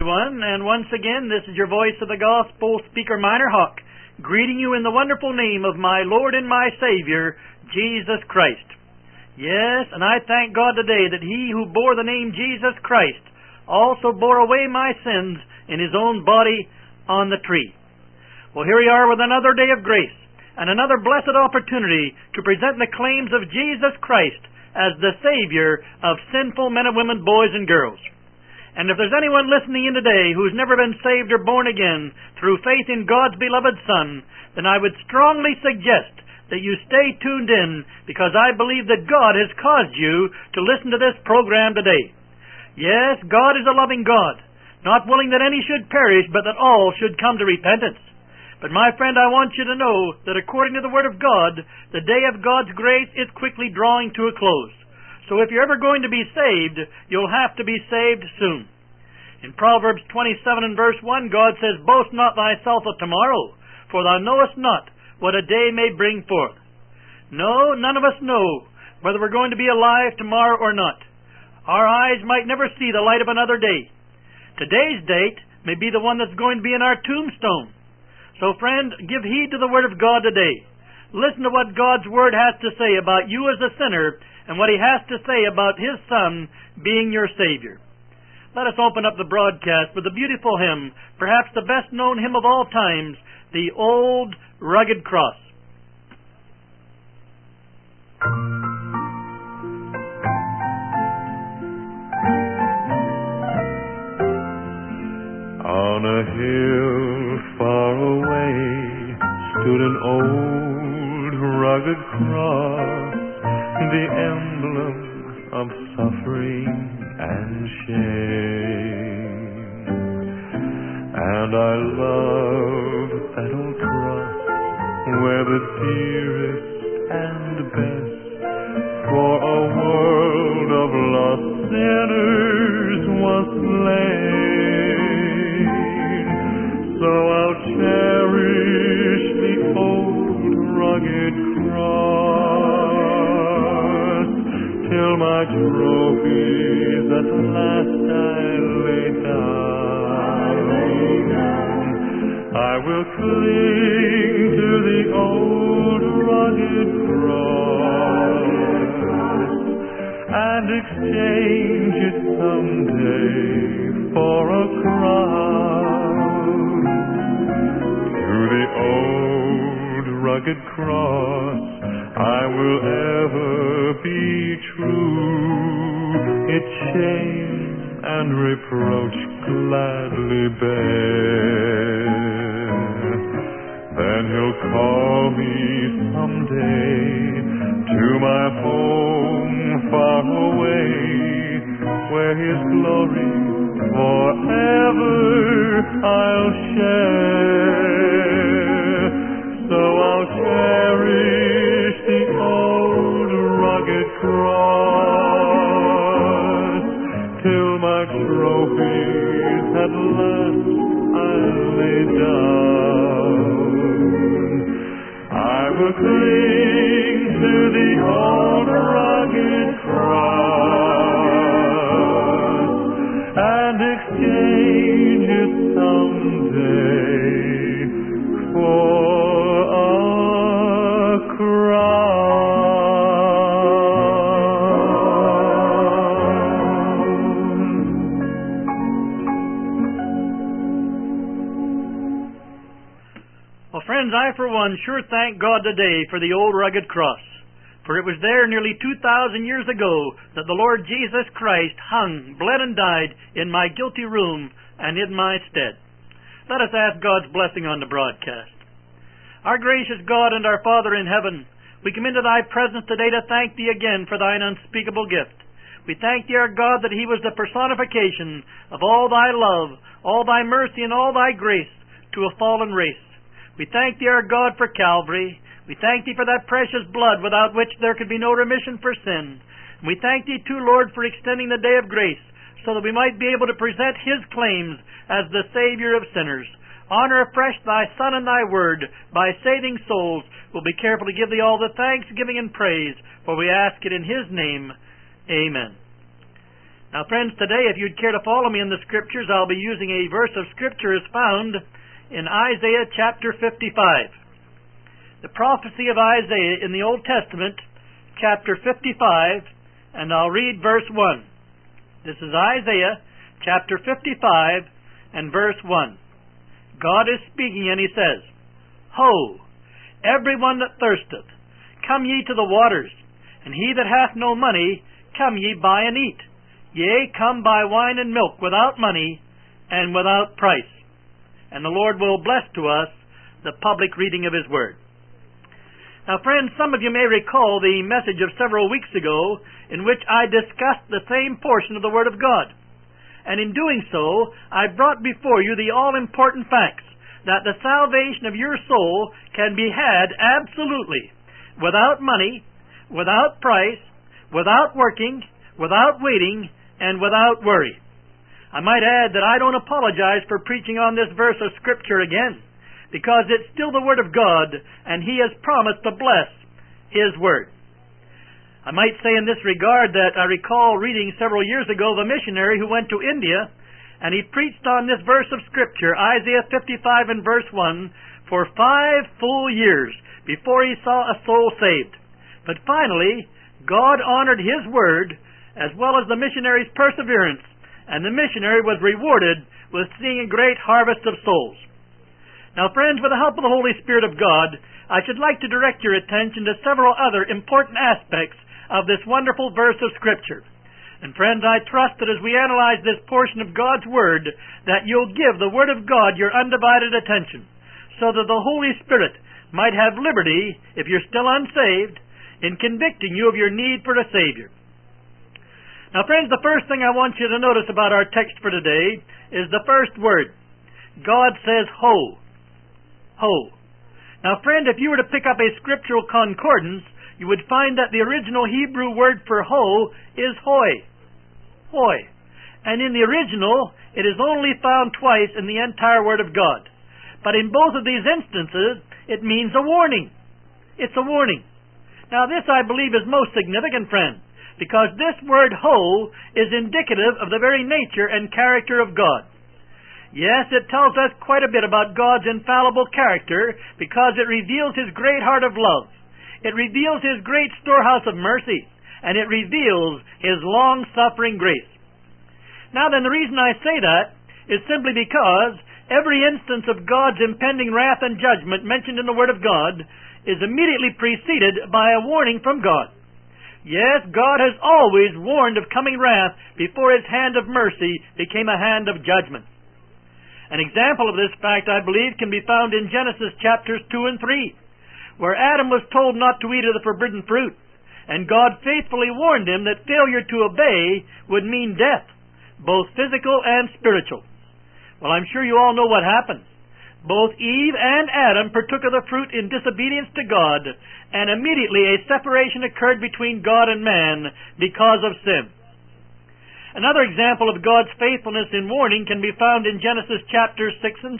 Everyone, and once again, this is your voice of the gospel speaker, Minor Hawk, greeting you in the wonderful name of my Lord and my Savior, Jesus Christ. Yes, and I thank God today that He who bore the name Jesus Christ also bore away my sins in His own body on the tree. Well, here we are with another day of grace and another blessed opportunity to present the claims of Jesus Christ as the Savior of sinful men and women, boys and girls. And if there's anyone listening in today who's never been saved or born again through faith in God's beloved Son, then I would strongly suggest that you stay tuned in, because I believe that God has caused you to listen to this program today. Yes, God is a loving God, not willing that any should perish, but that all should come to repentance. But my friend, I want you to know that according to the Word of God, the day of God's grace is quickly drawing to a close. So if you're ever going to be saved, you'll have to be saved soon. In Proverbs 27 and verse 1, God says, "Boast not thyself of tomorrow, for thou knowest not what a day may bring forth." No, none of us know whether we're going to be alive tomorrow or not. Our eyes might never see the light of another day. Today's date may be the one that's going to be in our tombstone. So friend, give heed to the Word of God today. Listen to what God's Word has to say about you as a sinner, and what He has to say about His Son being your Savior. Let us open up the broadcast with a beautiful hymn, perhaps the best known hymn of all times, "The Old Rugged Cross." On a hill far away stood an old rugged cross, the emblem of suffering and shame. And I love that old cross, where the dearest and best for a world of lost sinners was slain. So I'll cherish the old rugged cross till my trophies at last I lay down. I will cling to the old rugged cross and exchange it someday for a crown. To the old rugged cross I will ever be true, its shame and reproach gladly bear. Then He'll call me someday to my home far away, where His glory forever I'll share. So I'll cherish the old rugged cross till my trophies at last I lay down. I will cling to the old rugged cross and exchange it someday for I, for one, sure thank God today for the old rugged cross. For it was there nearly 2,000 years ago that the Lord Jesus Christ hung, bled, and died in my guilty room and in my stead. Let us ask God's blessing on the broadcast. Our gracious God and our Father in heaven, we come into Thy presence today to thank Thee again for Thine unspeakable gift. We thank Thee, our God, that He was the personification of all Thy love, all Thy mercy, and all Thy grace to a fallen race. We thank Thee, our God, for Calvary. We thank Thee for that precious blood without which there could be no remission for sin. And we thank Thee, too, Lord, for extending the day of grace so that we might be able to present His claims as the Savior of sinners. Honor afresh Thy Son and Thy Word by saving souls. We'll be careful to give Thee all the thanksgiving and praise, for we ask it in His name. Amen. Now, friends, today, if you'd care to follow me in the Scriptures, I'll be using a verse of Scripture as found in Isaiah chapter 55. The prophecy of Isaiah in the Old Testament, chapter 55, and I'll read verse 1. This is Isaiah chapter 55 and verse 1. God is speaking, and He says, Ho, everyone that thirsteth, come ye to the waters, and he that hath no money, come ye buy and eat. Yea, come buy wine and milk without money and without price. And the Lord will bless to us the public reading of His Word. Now, friends, some of you may recall the message of several weeks ago in which I discussed the same portion of the Word of God. And in doing so, I brought before you the all-important facts that the salvation of your soul can be had absolutely without money, without price, without working, without waiting, and without worry. I might add that I don't apologize for preaching on this verse of Scripture again, because it's still the Word of God, and He has promised to bless His Word. I might say in this regard that I recall reading several years ago of a missionary who went to India, and he preached on this verse of Scripture, Isaiah 55 and verse 1, for 5 full years before he saw a soul saved. But finally, God honored His Word as well as the missionary's perseverance, and the missionary was rewarded with seeing a great harvest of souls. Now, friends, with the help of the Holy Spirit of God, I should like to direct your attention to several other important aspects of this wonderful verse of Scripture. And friends, I trust that as we analyze this portion of God's Word, that you'll give the Word of God your undivided attention, so that the Holy Spirit might have liberty, if you're still unsaved, in convicting you of your need for a Savior. Now, friends, the first thing I want you to notice about our text for today is the first word. God says, Ho. Ho. Now, friend, if you were to pick up a scriptural concordance, you would find that the original Hebrew word for ho is hoi. Hoi. And in the original, it is only found twice in the entire Word of God. But in both of these instances, it means a warning. It's a warning. Now, this, I believe, is most significant, friend, because this word ho is indicative of the very nature and character of God. Yes, it tells us quite a bit about God's infallible character because it reveals His great heart of love. It reveals His great storehouse of mercy, and it reveals His long-suffering grace. Now then, the reason I say that is simply because every instance of God's impending wrath and judgment mentioned in the Word of God is immediately preceded by a warning from God. Yes, God has always warned of coming wrath before His hand of mercy became a hand of judgment. An example of this fact, I believe, can be found in Genesis chapters 2 and 3. Where Adam was told not to eat of the forbidden fruit, and God faithfully warned him that failure to obey would mean death, both physical and spiritual. Well, I'm sure you all know what happened. Both Eve and Adam partook of the fruit in disobedience to God, and immediately a separation occurred between God and man because of sin. Another example of God's faithfulness in warning can be found in Genesis chapters 6 and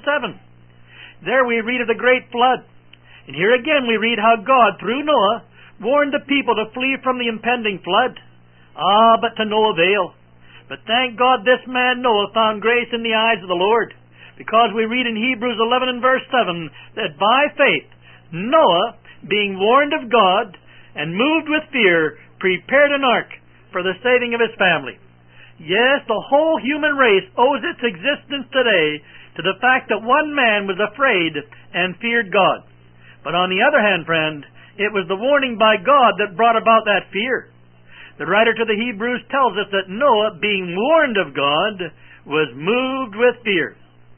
7. There we read of the great flood. And here again we read how God, through Noah, warned the people to flee from the impending flood. Ah, but to no avail. But thank God this man Noah found grace in the eyes of the Lord, because we read in Hebrews 11 and verse 7 that by faith Noah, being warned of God and moved with fear, prepared an ark for the saving of his family. Yes, the whole human race owes its existence today to the fact that one man was afraid and feared God. But on the other hand, friend, it was the warning by God that brought about that fear. The writer to the Hebrews tells us that Noah, being warned of God, was moved with fear.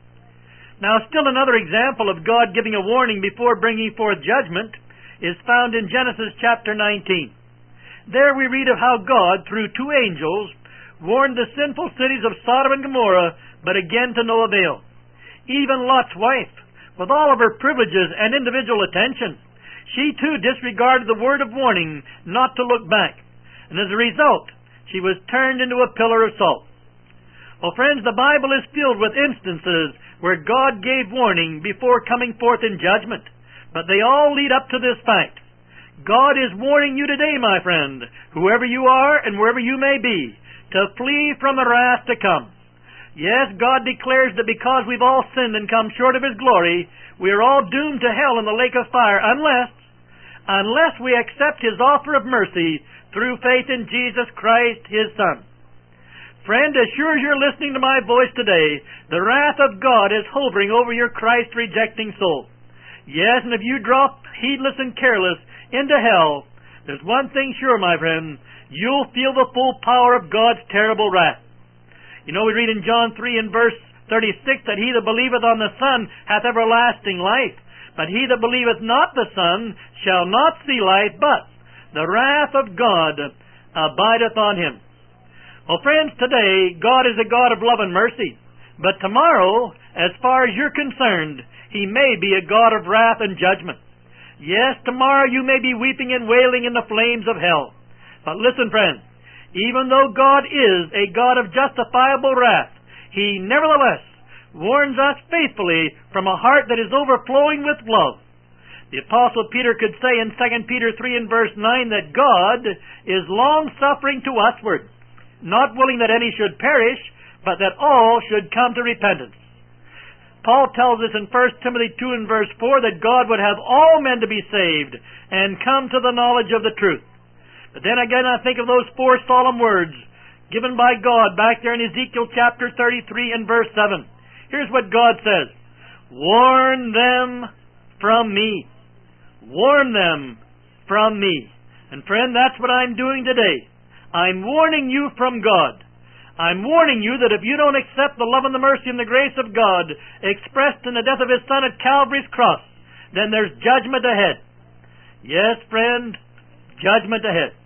Now, still another example of God giving a warning before bringing forth judgment is found in Genesis chapter 19. There we read of how God, through 2 angels, warned the sinful cities of Sodom and Gomorrah, but again to no avail. Even Lot's wife, with all of her privileges and individual attention, she too disregarded the word of warning not to look back. And as a result, she was turned into a pillar of salt. Well, friends, the Bible is filled with instances where God gave warning before coming forth in judgment. But they all lead up to this fact. God is warning you today, my friend, whoever you are and wherever you may be. to flee from the wrath to come. Yes, God declares that because we've all sinned and come short of His glory, we are all doomed to hell in the lake of fire unless we accept His offer of mercy through faith in Jesus Christ, His Son. Friend, as sure as you're listening to my voice today, the wrath of God is hovering over your Christ-rejecting soul. Yes, and if you drop heedless and careless into hell, there's one thing sure, my friend, you'll feel the full power of God's terrible wrath. You know, we read in John 3 and verse 36 that he that believeth on the Son hath everlasting life, but he that believeth not the Son shall not see life, but the wrath of God abideth on him. Well, friends, today, God is a God of love and mercy. But tomorrow, as far as you're concerned, He may be a God of wrath and judgment. Yes, tomorrow you may be weeping and wailing in the flames of hell. But listen, friends, even though God is a God of justifiable wrath, He nevertheless warns us faithfully from a heart that is overflowing with love. The Apostle Peter could say in 2 Peter 3 and verse 9 that God is long-suffering to usward, not willing that any should perish, but that all should come to repentance. Paul tells us in 1 Timothy 2 and verse 4 that God would have all men to be saved and come to the knowledge of the truth. But then again I think of those 4 solemn words given by God back there in Ezekiel chapter 33 and verse 7. Here's what God says: "Warn them from me. Warn them from me." And friend, that's what I'm doing today. I'm warning you from God. I'm warning you that if you don't accept the love and the mercy and the grace of God expressed in the death of His Son at Calvary's cross, then there's judgment ahead. Yes, friend, judgment ahead.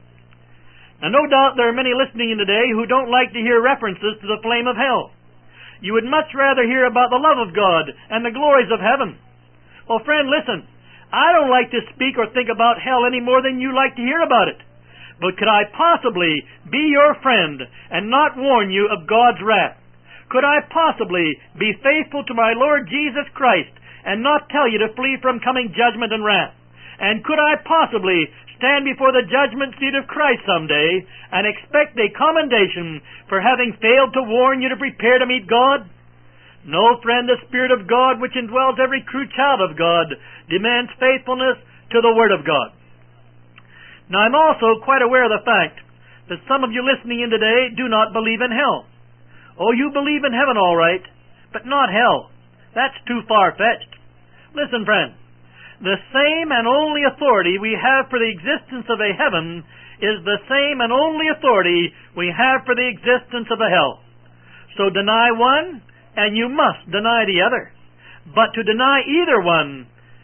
Now, no doubt there are many listening in today who don't like to hear references to the flame of hell. You would much rather hear about the love of God and the glories of heaven. Well, friend, listen. I don't like to speak or think about hell any more than you like to hear about it. But could I possibly be your friend and not warn you of God's wrath? Could I possibly be faithful to my Lord Jesus Christ and not tell you to flee from coming judgment and wrath? And could I possibly stand before the judgment seat of Christ someday and expect a commendation for having failed to warn you to prepare to meet God? No, friend, the Spirit of God, which indwells every true child of God, demands faithfulness to the Word of God. Now, I'm also quite aware of the fact that some of you listening in today do not believe in hell. Oh, you believe in heaven, all right, but not hell. That's too far-fetched. Listen, friend, the same and only authority we have for the existence of a heaven is the same and only authority we have for the existence of a hell. So deny one, and you must deny the other. But to deny either one,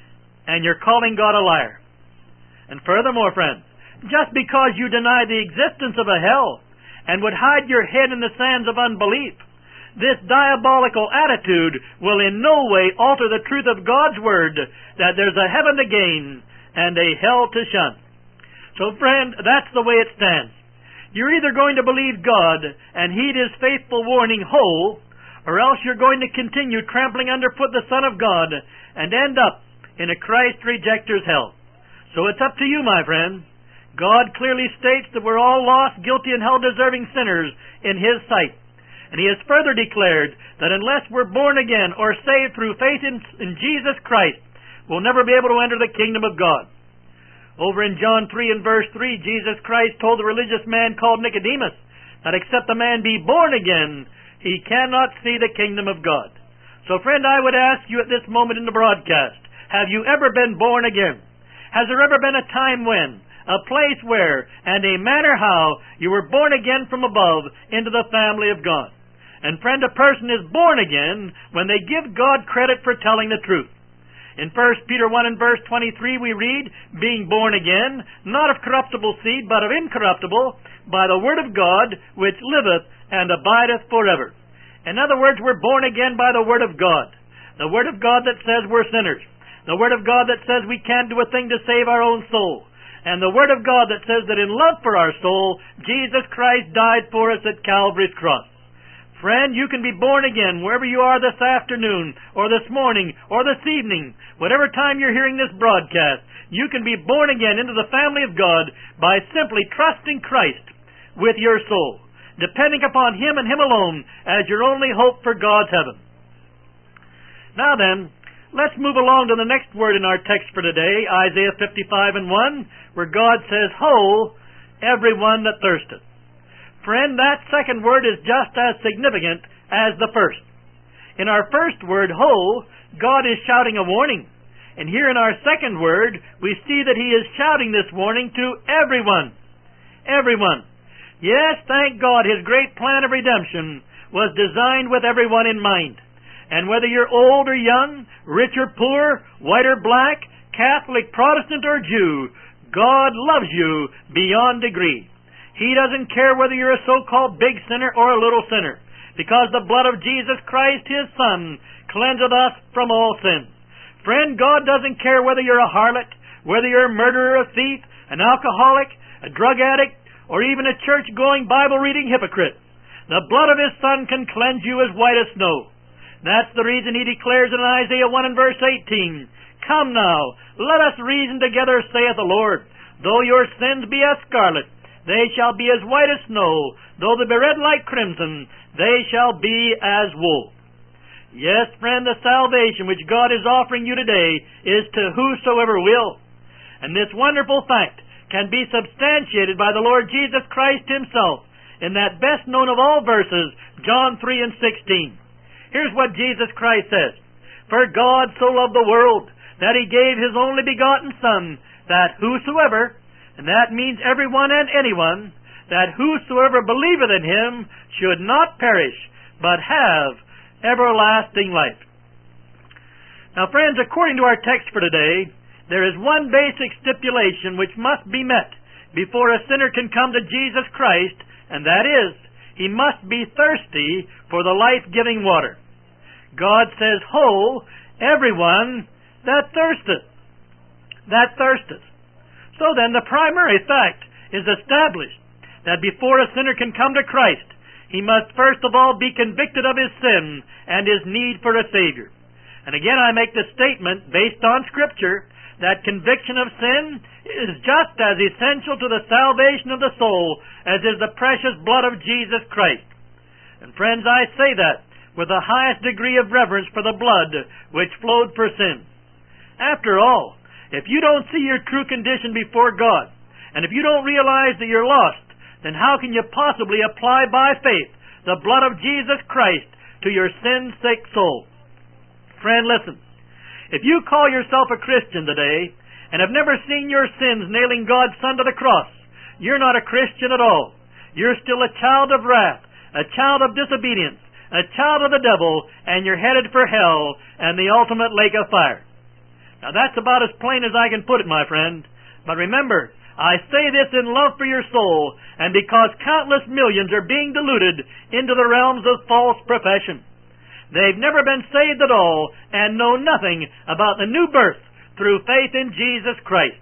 and you're calling God a liar. And furthermore, friend, just because you deny the existence of a hell and would hide your head in the sands of unbelief, this diabolical attitude will in no way alter the truth of God's Word that there's a heaven to gain and a hell to shun. So, friend, that's the way it stands. You're either going to believe God and heed His faithful warning whole, or else you're going to continue trampling underfoot the Son of God and end up in a Christ rejecter's hell. So it's up to you, my friend. God clearly states that we're all lost, guilty, and hell-deserving sinners in His sight. And He has further declared that unless we're born again or saved through faith in Jesus Christ, we'll never be able to enter the kingdom of God. Over in John 3 and verse 3, Jesus Christ told the religious man called Nicodemus that except a man be born again, he cannot see the kingdom of God. So, friend, I would ask you at this moment in the broadcast, have you ever been born again? Has there ever been a time when, a place where, and a manner how, you were born again from above into the family of God? And friend, a person is born again when they give God credit for telling the truth. In 1 Peter 1 and verse 23 we read, "Being born again, not of corruptible seed, but of incorruptible, by the word of God, which liveth and abideth forever." In other words, we're born again by the word of God. The word of God that says we're sinners. The word of God that says we can't do a thing to save our own soul. And the Word of God that says that in love for our soul, Jesus Christ died for us at Calvary's cross. Friend, you can be born again wherever you are this afternoon, or this morning, or this evening. Whatever time you're hearing this broadcast, you can be born again into the family of God by simply trusting Christ with your soul. depending upon Him and Him alone as your only hope for God's heaven. Now then, let's move along to the next word in our text for today, Isaiah 55:1, where God says, Ho, everyone that thirsteth. Friend, that second word is just as significant as the first. In our first word, ho, God is shouting a warning. And here in our second word, we see that He is shouting this warning to everyone. Everyone. Yes, thank God, His great plan of redemption was designed with everyone in mind. And whether you're old or young, rich or poor, white or black, Catholic, Protestant, or Jew, God loves you beyond degree. He doesn't care whether you're a so-called big sinner or a little sinner, because the blood of Jesus Christ, His Son, cleanseth us from all sin. Friend, God doesn't care whether you're a harlot, whether you're a murderer, a thief, an alcoholic, a drug addict, or even a church-going, Bible-reading hypocrite. The blood of His Son can cleanse you as white as snow. That's the reason He declares in Isaiah 1 and verse 18, Come now, let us reason together, saith the Lord. Though your sins be as scarlet, they shall be as white as snow. Though they be red like crimson, they shall be as wool. Yes, friend, the salvation which God is offering you today is to whosoever will. And this wonderful fact can be substantiated by the Lord Jesus Christ Himself in that best known of all verses, John 3 and 16. Here's what Jesus Christ says. For God so loved the world that He gave His only begotten Son, that whosoever, and that means everyone and anyone, that whosoever believeth in Him should not perish, but have everlasting life. Now, friends, according to our text for today, there is one basic stipulation which must be met before a sinner can come to Jesus Christ, and that is, he must be thirsty for the life-giving water. God says, Ho, everyone that thirsteth. That thirsteth. So then, the primary fact is established that before a sinner can come to Christ, he must first of all be convicted of his sin and his need for a Savior. And again, I make the statement, based on Scripture, that conviction of sin is just as essential to the salvation of the soul as is the precious blood of Jesus Christ. And friends, I say that with the highest degree of reverence for the blood which flowed for sin. After all, if you don't see your true condition before God, and if you don't realize that you're lost, then how can you possibly apply by faith the blood of Jesus Christ to your sin-sick soul? Friend, listen. If you call yourself a Christian today and have never seen your sins nailing God's Son to the cross, you're not a Christian at all. You're still a child of wrath, a child of disobedience, a child of the devil, and you're headed for hell and the ultimate lake of fire. Now that's about as plain as I can put it, my friend. But remember, I say this in love for your soul, and because countless millions are being deluded into the realms of false profession. They've never been saved at all and know nothing about the new birth through faith in Jesus Christ.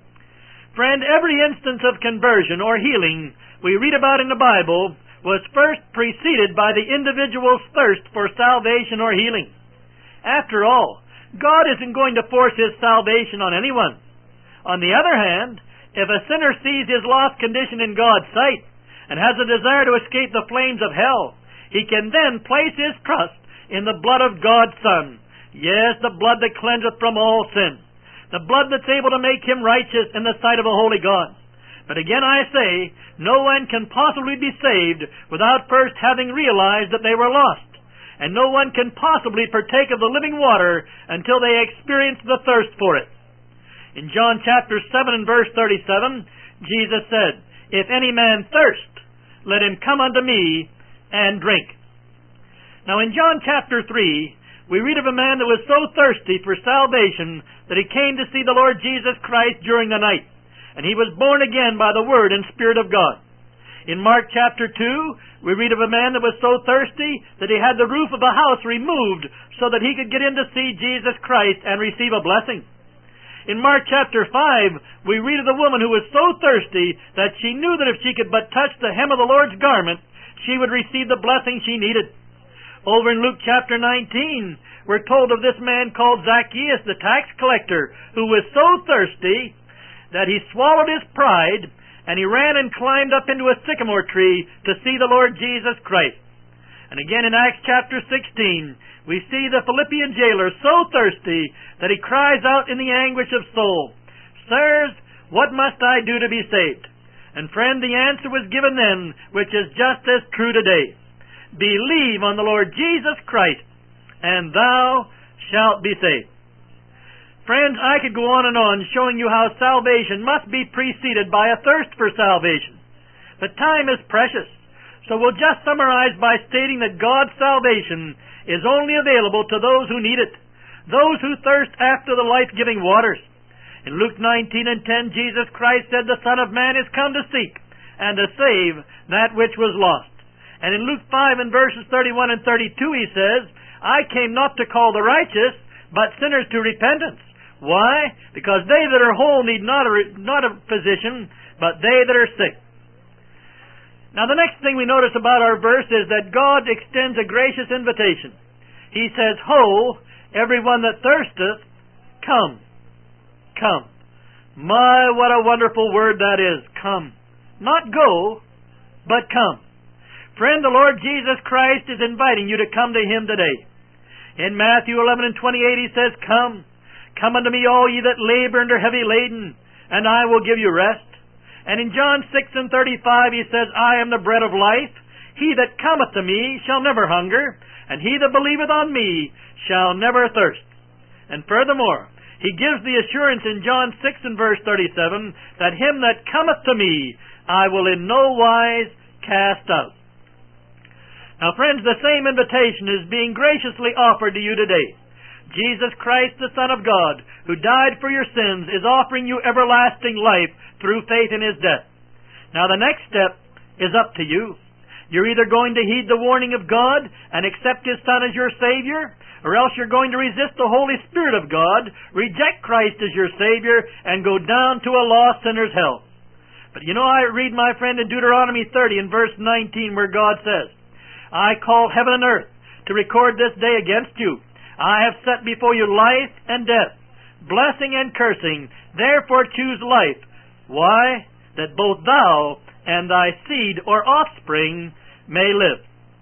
Friend, every instance of conversion or healing we read about in the Bible was first preceded by the individual's thirst for salvation or healing. After all, God isn't going to force His salvation on anyone. On the other hand, if a sinner sees his lost condition in God's sight and has a desire to escape the flames of hell, he can then place his trust in the blood of God's Son. Yes, the blood that cleanseth from all sin. The blood that's able to make him righteous in the sight of a holy God. But again I say, no one can possibly be saved without first having realized that they were lost. And no one can possibly partake of the living water until they experience the thirst for it. In John chapter 7 and verse 37, Jesus said, If any man thirst, let him come unto me and drink. Now in John chapter 3, we read of a man that was so thirsty for salvation that he came to see the Lord Jesus Christ during the night. And he was born again by the Word and Spirit of God. In Mark chapter 2, we read of a man that was so thirsty that he had the roof of a house removed so that he could get in to see Jesus Christ and receive a blessing. In Mark chapter 5, we read of the woman who was so thirsty that she knew that if she could but touch the hem of the Lord's garment, she would receive the blessing she needed. Over in Luke chapter 19, we're told of this man called Zacchaeus, the tax collector, who was so thirsty that he swallowed his pride and he ran and climbed up into a sycamore tree to see the Lord Jesus Christ. And again in Acts chapter 16, we see the Philippian jailer so thirsty that he cries out in the anguish of soul, "Sirs, what must I do to be saved?" And friend, the answer was given then, which is just as true today. Believe on the Lord Jesus Christ, and thou shalt be saved. Friends, I could go on showing you how salvation must be preceded by a thirst for salvation. But time is precious, so we'll just summarize by stating that God's salvation is only available to those who need it, those who thirst after the life-giving waters. In Luke 19:10, Jesus Christ said, "The Son of Man is come to seek and to save that which was lost." And in Luke 5 and verses 31 and 32, he says, "I came not to call the righteous, but sinners to repentance." Why? Because they that are whole need not a physician, but they that are sick. Now the next thing we notice about our verse is that God extends a gracious invitation. He says, "Ho, everyone that thirsteth, come." Come. My, what a wonderful word that is. Come. Not go, but come. Friend, the Lord Jesus Christ is inviting you to come to Him today. In Matthew 11 and 28 He says, "Come. Come unto me, all ye that labor and are heavy laden, and I will give you rest." And in John 6 and 35 He says, "I am the bread of life. He that cometh to me shall never hunger, and he that believeth on me shall never thirst." And furthermore, He gives the assurance in John 6 and verse 37 that him that cometh to me I will in no wise cast out. Now friends, the same invitation is being graciously offered to you today. Jesus Christ, the Son of God, who died for your sins, is offering you everlasting life through faith in His death. Now the next step is up to you. You're either going to heed the warning of God and accept His Son as your Savior, or else you're going to resist the Holy Spirit of God, reject Christ as your Savior, and go down to a lost sinner's hell. But you know, I read, my friend, in Deuteronomy 30 and verse 19 where God says, "I call heaven and earth to record this day against you. I have set before you life and death, blessing and cursing. Therefore choose life." Why? "That both thou and thy seed or offspring may live."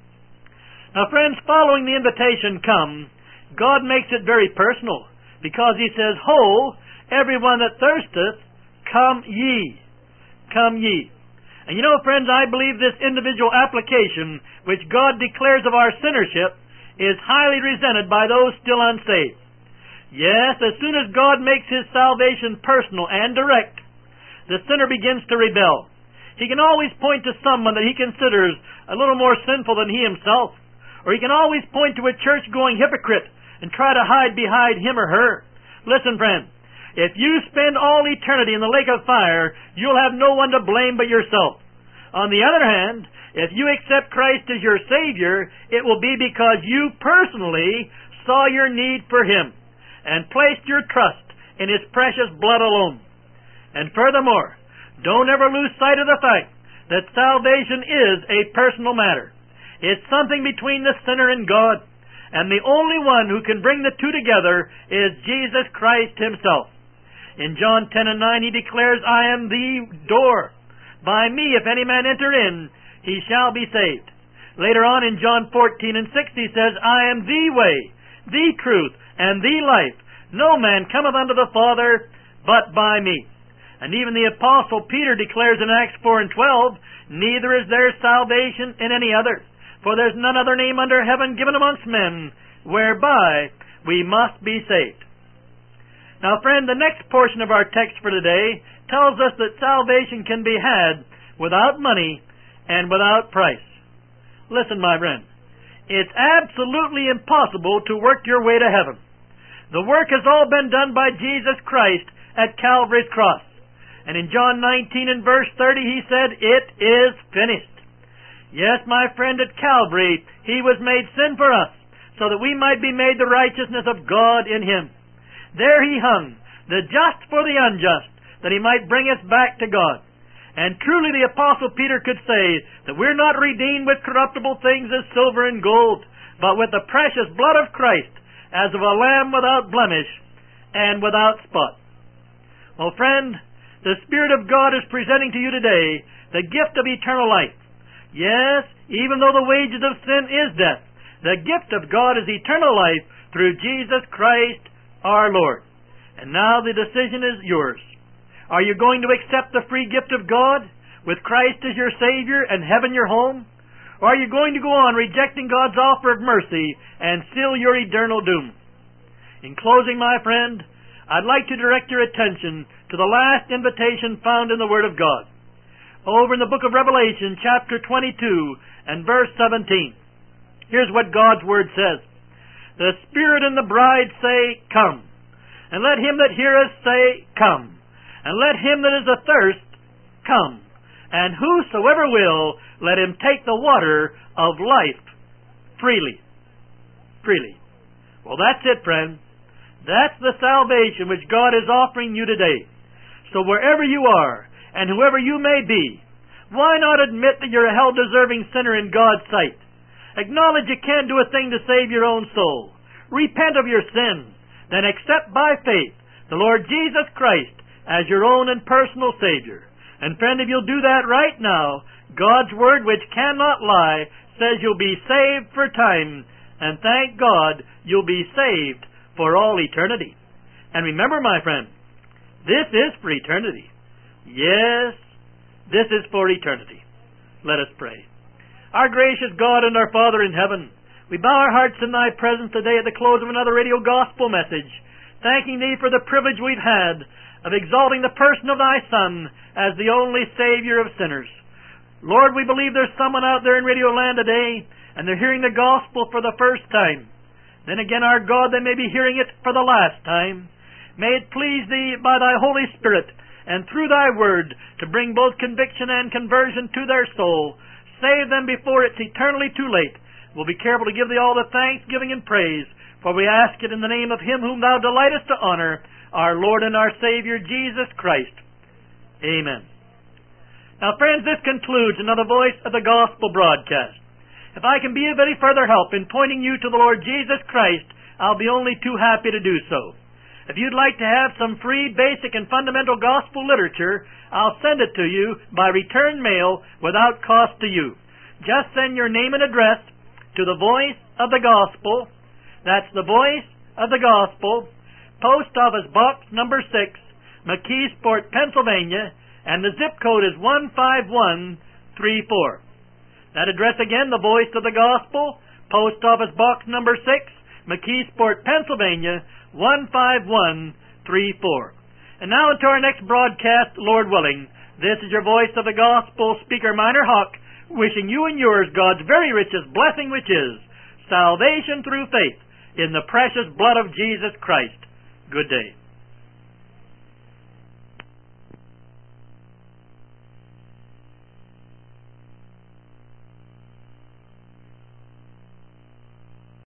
Now friends, following the invitation, "Come," God makes it very personal, because He says, "Ho, everyone that thirsteth, come ye." Come ye. And you know, friends, I believe this individual application, which God declares of our sinnership, is highly resented by those still unsaved. Yes, as soon as God makes His salvation personal and direct, the sinner begins to rebel. He can always point to someone that he considers a little more sinful than he himself, or he can always point to a church-going hypocrite and try to hide behind him or her. Listen, friend, if you spend all eternity in the lake of fire, you'll have no one to blame but yourself. On the other hand, if you accept Christ as your Savior, it will be because you personally saw your need for Him and placed your trust in His precious blood alone. And furthermore, don't ever lose sight of the fact that salvation is a personal matter. It's something between the sinner and God, and the only one who can bring the two together is Jesus Christ Himself. In John 10 and 9 He declares, "I am the door. By me, if any man enter in, he shall be saved." Later on in John 14 and 6 He says, "I am the way, the truth, and the life. No man cometh unto the Father but by me." And even the Apostle Peter declares in Acts 4 and 12, "Neither is there salvation in any other, for there's none other name under heaven given amongst men, whereby we must be saved." Now, friend, the next portion of our text for today tells us that salvation can be had without money and without price. Listen, my friend, it's absolutely impossible to work your way to heaven. The work has all been done by Jesus Christ at Calvary's cross. And in John 19 and verse 30 He said, "It is finished." Yes, my friend, at Calvary He was made sin for us, so that we might be made the righteousness of God in Him. There He hung, the just for the unjust, that He might bring us back to God. And truly the Apostle Peter could say that we're not redeemed with corruptible things as silver and gold, but with the precious blood of Christ, as of a lamb without blemish and without spot. Well, friend, The Spirit of God is presenting to you today the gift of eternal life. Yes, even though the wages of sin is death, the gift of God is eternal life through Jesus Christ our Lord. And now the decision is yours. Are you going to accept the free gift of God with Christ as your Savior and heaven your home? Or are you going to go on rejecting God's offer of mercy and seal your eternal doom? In closing, my friend, I'd like to direct your attention to the last invitation found in the Word of God. Over in the book of Revelation, chapter 22 and verse 17. Here's what God's Word says. The Spirit and the bride say, Come. And let him that heareth say, Come. And let him that is athirst come. And whosoever will, let him take the water of life freely. Freely. Well, that's it, friend. That's the salvation which God is offering you today. So wherever you are, and whoever you may be, why not admit that you're a hell-deserving sinner in God's sight? Acknowledge you can't do a thing to save your own soul. Repent of your sins. Then accept by faith the Lord Jesus Christ as your own and personal Savior. And friend, if you'll do that right now, God's Word, which cannot lie, says you'll be saved for time. And thank God, you'll be saved for all eternity. And remember, my friend, this is for eternity. Yes, this is for eternity. Let us pray. Our gracious God and our Father in heaven, we bow our hearts in Thy presence today at the close of another radio gospel message, thanking Thee for the privilege we've had of exalting the person of Thy Son as the only Savior of sinners. Lord, we believe there's someone out there in Radio Land today, and they're hearing the gospel for the first time. Then again, our God, they may be hearing it for the last time. May it please Thee by Thy Holy Spirit and through Thy Word to bring both conviction and conversion to their soul. Save them before it's eternally too late. We'll be careful to give Thee all the thanksgiving and praise, for we ask it in the name of Him whom Thou delightest to honor, our Lord and our Savior, Jesus Christ. Amen. Now, friends, this concludes another Voice of the Gospel broadcast. If I can be of any further help in pointing you to the Lord Jesus Christ, I'll be only too happy to do so. If you'd like to have some free, basic, and fundamental gospel literature, I'll send it to you by return mail without cost to you. Just send your name and address to the Voice of the Gospel. That's the Voice of the Gospel, Post Office Box number 6, McKeesport, Pennsylvania, and the zip code is 15134. That address again, the Voice of the Gospel, Post Office Box number 6, McKeesport, Pennsylvania, 15134. And now into our next broadcast, Lord willing. This is your Voice of the Gospel speaker, Miner Hawk, wishing you and yours God's very richest blessing, which is salvation through faith in the precious blood of Jesus Christ. Good day.